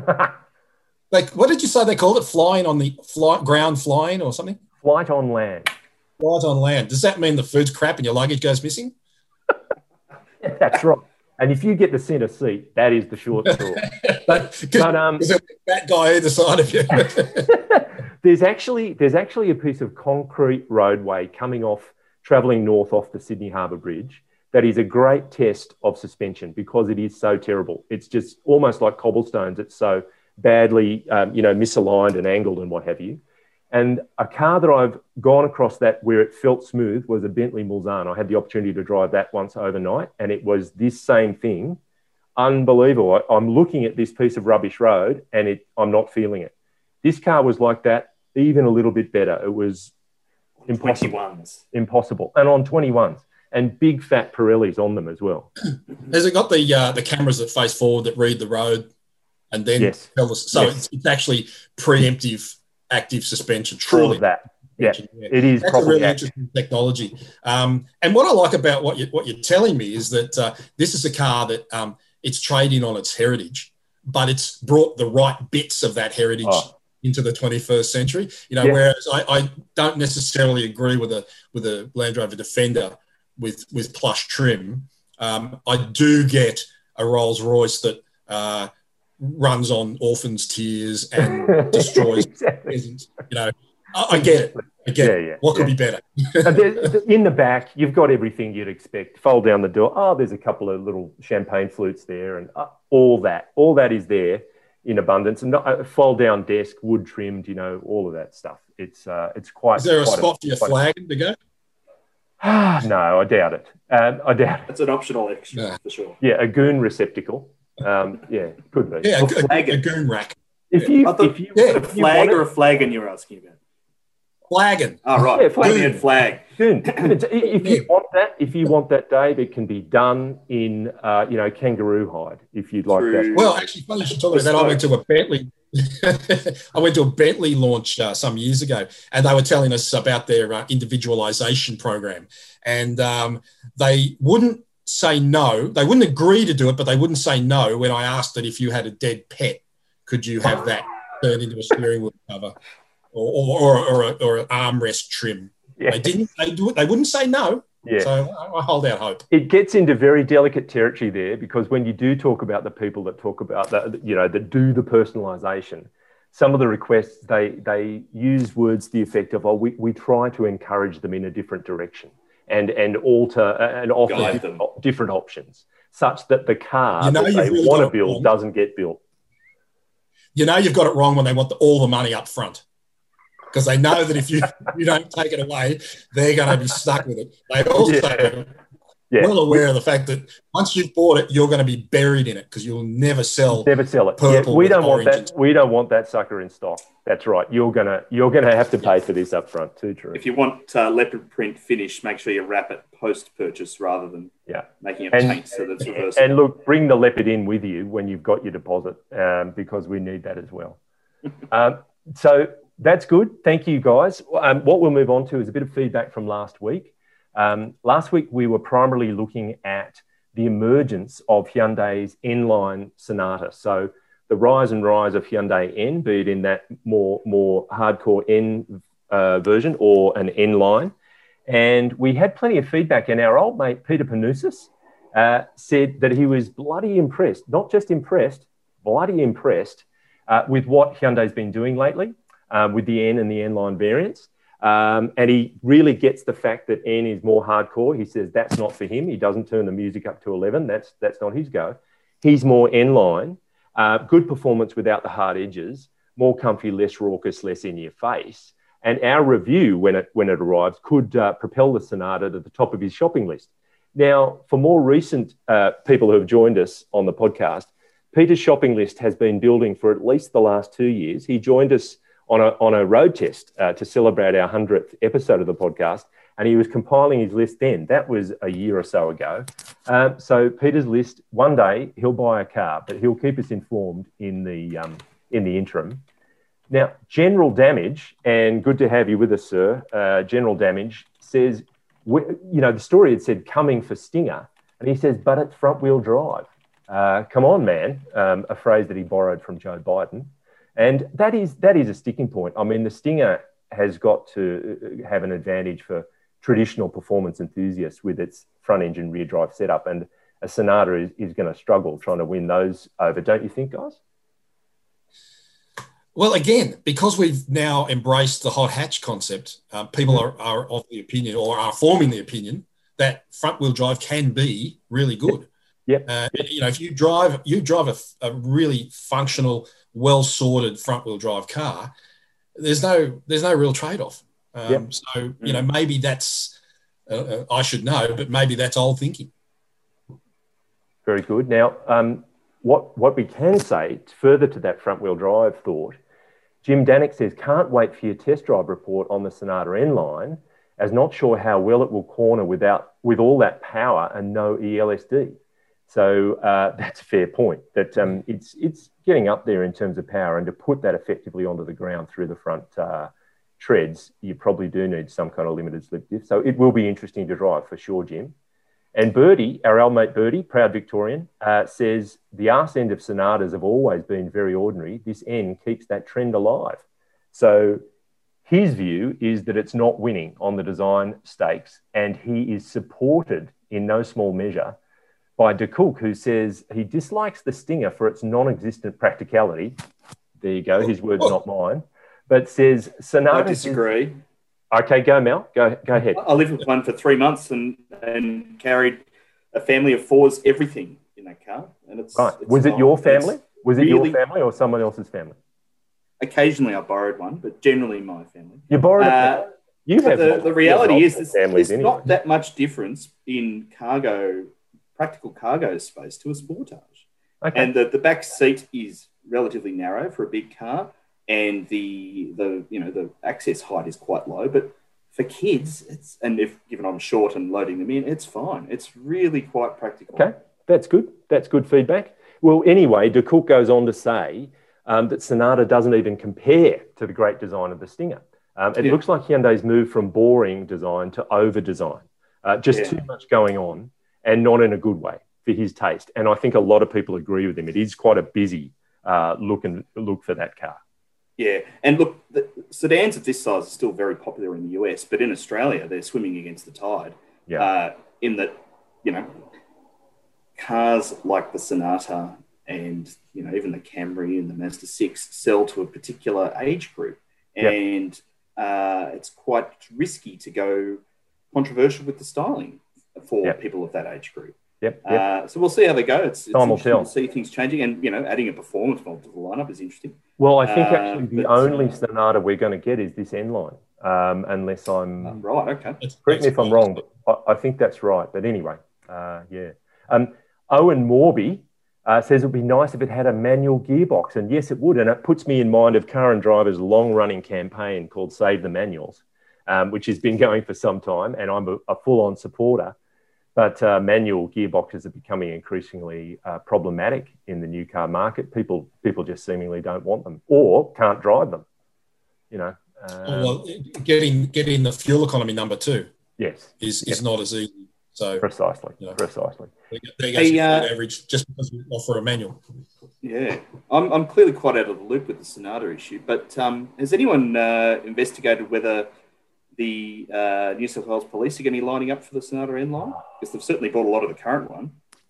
Like, what did you say they called it? Flying on the fly, ground flying or something? Flight on land. Flight on land. Does that mean the food's crap and your luggage goes missing? That's right. And if you get the centre seat, that is the short straw. But, but um, there's a fat guy either side of you. there's actually there's actually a piece of concrete roadway coming off, travelling north off the Sydney Harbour Bridge. That is a great test of suspension because it is so terrible. It's just almost like cobblestones. It's so badly, um, you know, misaligned and angled and what have you. And a car that I've gone across that where it felt smooth was a Bentley Mulsanne. I had the opportunity to drive that once overnight, and it was this same thing. Unbelievable. I, I'm looking at this piece of rubbish road, and it, I'm not feeling it. This car was like that, even a little bit better. It was impossible. twenty-ones. Impossible. And on twenty-ones. And big fat Pirellis on them as well. Has it got the uh, the cameras that face forward that read the road and then yes. tell us? So yes. it's, it's actually preemptive active suspension. Truly, all of that. Yeah, yeah, it is. That's a really active. Interesting technology. Um, and what I like about what you what you're telling me is that uh, this is a car that um, it's trading on its heritage, but it's brought the right bits of that heritage oh. into the twenty-first century. You know, yeah. whereas I, I don't necessarily agree with a with a Land Rover Defender with with plush trim. Um, I do get a Rolls Royce that uh, runs on orphans' tears and destroys exactly. peasants. You know, I, I get it. I get yeah, it. Yeah, what could yeah. be better? And there, in the back, you've got everything you'd expect. Fold down the door. Oh, there's a couple of little champagne flutes there, and uh, all that. All that is there in abundance. And uh, fold down desk, wood trimmed. You know, all of that stuff. It's uh, it's quite. Is there a quite spot a, for your quite flag to go? Ah, no, I doubt it. Um, I doubt it. It's an optional extra yeah. for sure. Yeah, a goon receptacle. Um, yeah, could be. Yeah, a, flag a, a goon rack. If you, I thought, if you, yeah, a if you flag wanted, or a flagon you were asking about? Flagon. Oh, right. Yeah, flag. flag. Goon. If you want that, if you want that, Dave, it can be done in, uh, you know, kangaroo hide. If you'd like True. that. Well, actually, funny you should talk about that. I went to a Bentley. I went to a Bentley launch uh, some years ago, and they were telling us about their uh, individualization program. And um, they wouldn't say no. They wouldn't agree to do it, but they wouldn't say no when I asked that if you had a dead pet, could you have that turned into a steering wheel cover or or or, or, a, or an armrest trim? Yeah. They didn't. They do it. They wouldn't say no. Yeah. So I, I hold out hope. It gets into very delicate territory there because when you do talk about the people that talk about that, you know, that do the personalisation, some of the requests, they they use words to the effect of, oh, we, we try to encourage them in a different direction and and alter and offer different, different options such that the car you know that they really want to build wrong. doesn't get built. You know you've got it wrong when they want the, all the money up front. Because they know that if you you don't take it away, they're going to be stuck with it. They also yeah. Yeah. well aware of the fact that once you've bought it, you're going to be buried in it because you'll never sell. Never sell it. Yeah, we don't want that. We don't want that sucker in stock. That's right. You're gonna you're gonna have to pay for this up front too. True. If you want uh, leopard print finish, make sure you wrap it post purchase rather than yeah. making it and, paint so that's reversible. And look, bring the leopard in with you when you've got your deposit um, because we need that as well. um, so. That's good. Thank you, guys. Um, what we'll move on to is a bit of feedback from last week. Um, last week, we were primarily looking at the emergence of Hyundai's N-Line Sonata. So the rise and rise of Hyundai N, be it in that more, more hardcore N uh, version or an N-Line. And we had plenty of feedback. And our old mate, Peter Panousis, uh, said that he was bloody impressed, not just impressed, bloody impressed uh, with what Hyundai's been doing lately. Um, with the N and the N-Line variants. Um, and he really gets the fact that N is more hardcore. He says that's not for him. He doesn't turn the music up to eleven. That's that's not his go. He's more N-Line. Uh, good performance without the hard edges, more comfy, less raucous, less in your face. And our review, when it when it arrives, could uh, propel the Sonata to the top of his shopping list. Now, for more recent uh, people who have joined us on the podcast, Peter's shopping list has been building for at least the last two years. He joined us on a, on a road test uh, to celebrate our hundredth episode of the podcast, and he was compiling his list then. That was a year or so ago. Um, so Peter's list, one day he'll buy a car, but he'll keep us informed in the um, in the interim. Now, General Damage, and good to have you with us, sir. Uh, General Damage says we, you know, the story had said coming for Stinger, and he says, but it's front-wheel drive. Uh, come on, man, um, a phrase that he borrowed from Joe Biden. And that is that is a sticking point. I mean, the Stinger has got to have an advantage for traditional performance enthusiasts with its front-engine rear-drive setup, and a Sonata is, is going to struggle trying to win those over, don't you think, guys? Well, again, because we've now embraced the hot hatch concept, uh, people are, are of the opinion, or are forming the opinion, that front-wheel drive can be really good. Yep. Uh, you know, if you drive, you drive a, a really functional, well-sorted front-wheel drive car, there's no there's no real trade-off. Um, yep. So, you know, maybe that's, uh, I should know, but maybe that's old thinking. Very good. Now, um, what what we can say further to that front-wheel drive thought, Jim Danek says, can't wait for your test drive report on the Sonata N-Line, as not sure how well it will corner without with all that power and no E L S D. So uh, that's a fair point, that um, it's it's getting up there in terms of power, and to put that effectively onto the ground through the front uh, treads, you probably do need some kind of limited slip diff. So it will be interesting to drive for sure, Jim. And Birdie, our old mate Birdie, proud Victorian, uh, says the arse end of Sonatas have always been very ordinary. This N keeps that trend alive. So his view is that it's not winning on the design stakes, and he is supported in no small measure by De Kock, who says he dislikes the Stinger for its non-existent practicality. There you go, his words, not mine. But says Sonata... I disagree. Is... Okay, go, Mel. Go go ahead. I lived with one for three months and, and carried a family of fours, everything in that car. And it's, right. It's Was not, it your family? Was it really, your family or someone else's family? Occasionally I borrowed one, but generally my family. You borrowed uh, it? You have the, the reality is there's, there's anyway. not that much difference in cargo, practical cargo space to a Sportage. Okay. And the, the back seat is relatively narrow for a big car, and the the you know the access height is quite low. But for kids, it's and if given I'm short and loading them in, it's fine. It's really quite practical. Okay, that's good. That's good feedback. Well, anyway, De Kock goes on to say um, that Sonata doesn't even compare to the great design of the Stinger. Um, it yeah. looks like Hyundai's moved from boring design to over design. Uh, just yeah. too much going on, and not in a good way for his taste. And I think a lot of people agree with him. It is quite a busy uh, look and look for that car. Yeah, and look, the sedans of this size are still very popular in the U S, but in Australia, they're swimming against the tide. Yeah. Uh, in that, you know, cars like the Sonata and, you know, even the Camry and the Mazda six sell to a particular age group. And yep. uh, it's quite risky to go controversial with the styling for yep. people of that age group. Yep, yep. Uh, so we'll see how they go. It's, it's Time will interesting tell. to see things changing, and you know, adding a performance model to the lineup is interesting. Well, I think actually uh, the only Sonata we're going to get is this N-Line, um, unless I'm uh, right. Okay, correct me if I'm wrong, but I, I think that's right. But anyway, uh, yeah. Um, Owen Morby uh, says it would be nice if it had a manual gearbox, and yes, it would. And it puts me in mind of Car and Driver's long-running campaign called "Save the Manuals," um, which has been going for some time, and I'm a, a full-on supporter. But uh, manual gearboxes are becoming increasingly uh, problematic in the new car market. People people just seemingly don't want them or can't drive them, you know. Um, well, getting getting the fuel economy number two yes, is, yep. is not as easy. So Precisely, you know, precisely. There goes your uh, average just because we offer a manual. Yeah, I'm, I'm clearly quite out of the loop with the Sonata issue, but um, has anyone uh, investigated whether the uh, New South Wales Police are going to be lining up for the Sonata N-Line? Because they've certainly bought a lot of the current one.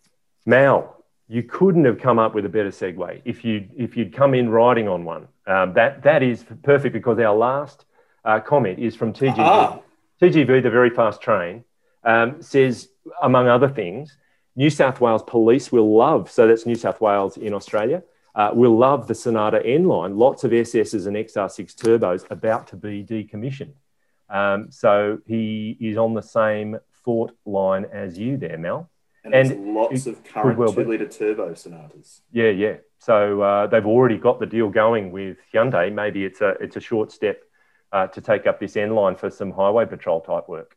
Mal, you couldn't have come up with a better segue if you if you'd come in riding on one. Um, that that is perfect, because our last uh, comment is from T G V. Ah. T G V, the very fast train, um, says, among other things, New South Wales Police will love, so that's New South Wales in Australia, uh, will love the Sonata N-Line. Lots of S Ss and X R six turbos about to be decommissioned. Um, so he is on the same thought line as you there, Mel. And, and there's lots of current well two-litre turbo Sonatas. Yeah, yeah. So uh, they've already got the deal going with Hyundai. Maybe it's a it's a short step uh, to take up this N-Line for some highway patrol type work.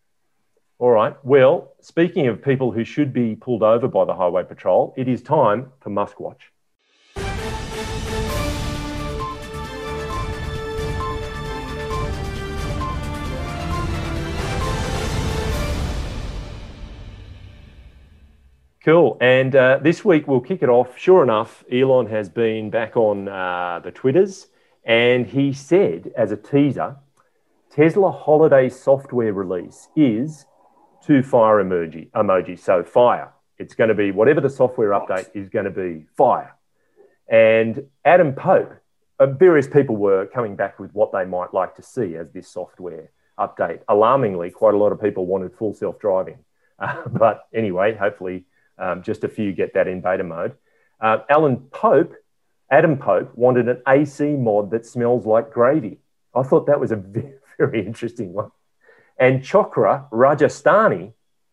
All right. Well, speaking of people who should be pulled over by the highway patrol, it is time for Muskwatch. Cool. And uh, this week we'll kick it off. Sure enough, Elon has been back on uh, the Twitters, and he said as a teaser, Tesla holiday software release is two fire emoji, emoji. So fire. It's going to be whatever the software update is going to be, fire. And Adam Pope, uh, various people were coming back with what they might like to see as this software update. Alarmingly, quite a lot of people wanted full self-driving. Uh, but anyway, hopefully um, just a few get that in beta mode. Uh, Alan Pope, Adam Pope, wanted an A C mod that smells like gravy. I thought that was a very, very interesting one. And Chokra Rajasthani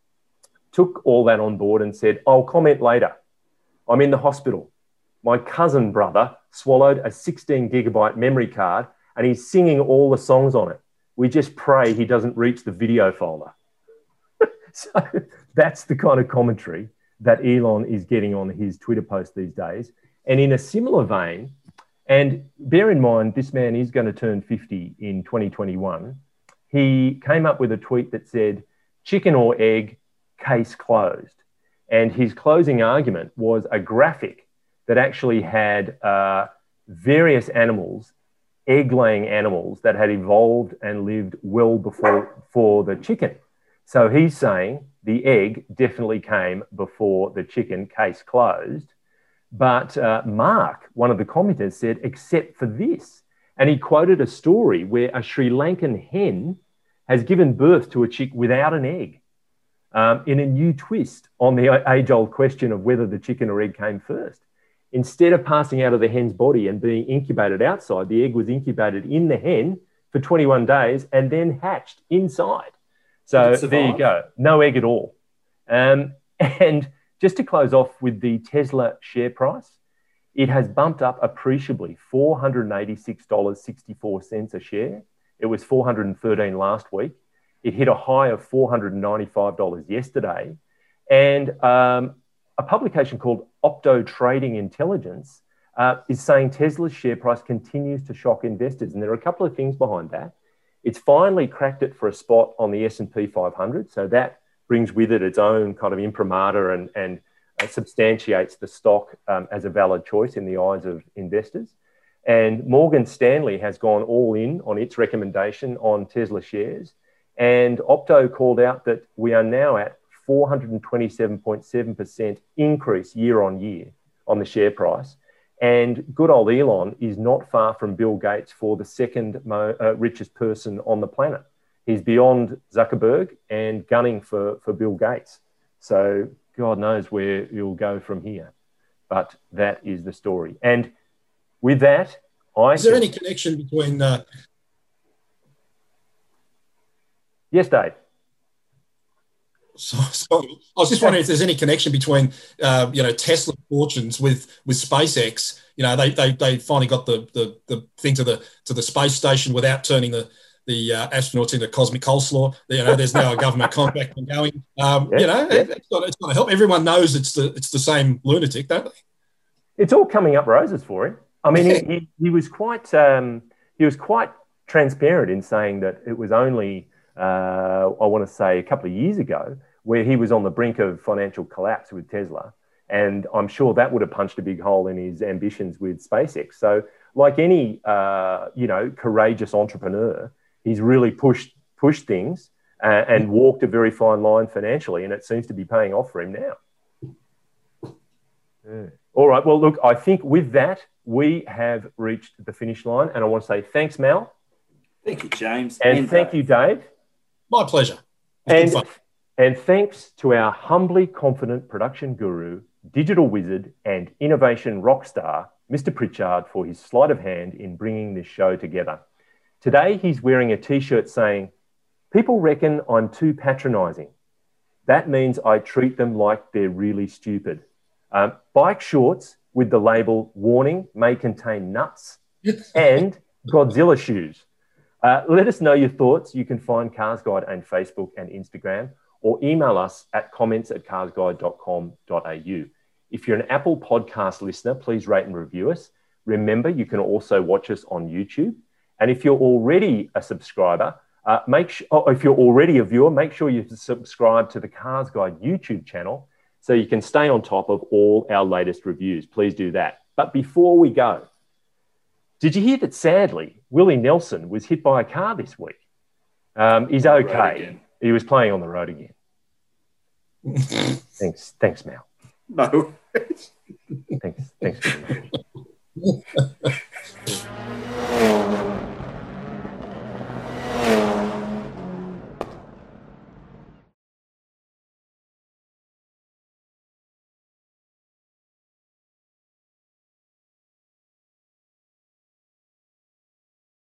took all that on board and said, I'll comment later. I'm in the hospital. My cousin brother swallowed a sixteen gigabyte memory card and he's singing all the songs on it. We just pray he doesn't reach the video folder. So that's the kind of commentary that Elon is getting on his Twitter post these days. And in a similar vein, and bear in mind, this man is going to turn fifty in twenty twenty-one. He came up with a tweet that said, chicken or egg, case closed. And his closing argument was a graphic that actually had uh, various animals, egg-laying animals that had evolved and lived well before for the chicken. So he's saying the egg definitely came before the chicken, case closed. But uh, Mark, one of the commenters, said, except for this. And he quoted a story where a Sri Lankan hen has given birth to a chick without an egg, um, in a new twist on the age-old question of whether the chicken or egg came first. Instead of passing out of the hen's body and being incubated outside, the egg was incubated in the hen for twenty-one days and then hatched inside. So there you go. No egg at all. Um, and just to close off with the Tesla share price, it has bumped up appreciably, four hundred eighty-six dollars and sixty-four cents a share. It was four hundred thirteen dollars last week. It hit a high of four hundred ninety-five dollars yesterday. And um, a publication called Opto Trading Intelligence uh, is saying Tesla's share price continues to shock investors. And there are a couple of things behind that. It's finally cracked it for a spot on the S and P five hundred. So that brings with it its own kind of imprimatur and, and uh, substantiates the stock um, as a valid choice in the eyes of investors. And Morgan Stanley has gone all in on its recommendation on Tesla shares. And Opto called out that we are now at four hundred twenty-seven point seven percent increase year on year on the share price. And good old Elon is not far from Bill Gates for the second mo- uh, richest person on the planet. He's beyond Zuckerberg and gunning for, for Bill Gates. So God knows where you'll go from here. But that is the story. And with that, I... Is there think... any connection between... Uh... Yes, Dave. So, sorry. I was just wondering if there's any connection between, uh, you know, Tesla fortunes with with SpaceX. You know, they they, they finally got the, the the thing to the to the space station without turning the the uh, astronauts into cosmic coleslaw. You know, there's now a government contract ongoing. Um, yeah, you know, yeah. it, it's got it's got to help. Everyone knows it's the it's the same lunatic, don't they? It's all coming up roses for him. I mean, he, he he was quite um, he was quite transparent in saying that it was only. Uh, I want to say a couple of years ago, where he was on the brink of financial collapse with Tesla. And I'm sure that would have punched a big hole in his ambitions with SpaceX. So like any, uh, you know, courageous entrepreneur, he's really pushed, pushed things uh, and walked a very fine line financially. And it seems to be paying off for him now. Yeah. All right. Well, look, I think with that, we have reached the finish line. And I want to say thanks, Mal. Thank you, James. And, and thank Dave. you, Dave. My pleasure. And, and thanks to our humbly confident production guru, digital wizard, and innovation rock star, Mister Pritchard, for his sleight of hand in bringing this show together. Today, he's wearing a T-shirt saying, "People reckon I'm too patronising. That means I treat them like they're really stupid." Um, bike shorts with the label "Warning may contain nuts," and Godzilla shoes. Uh, let us know your thoughts. You can find Cars Guide on Facebook and Instagram, or email us at comments at carsguide dot com dot a u. If you're an Apple podcast listener, please rate and review us. Remember, you can also watch us on YouTube. And if you're already a subscriber, uh, make sure, oh, if you're already a viewer, make sure you subscribe to the Cars Guide YouTube channel so you can stay on top of all our latest reviews. Please do that. But before we go, did you hear that sadly, Willie Nelson was hit by a car this week? Um, he's okay. He was playing on the road again. thanks, thanks, Mal. No. thanks, thanks very much.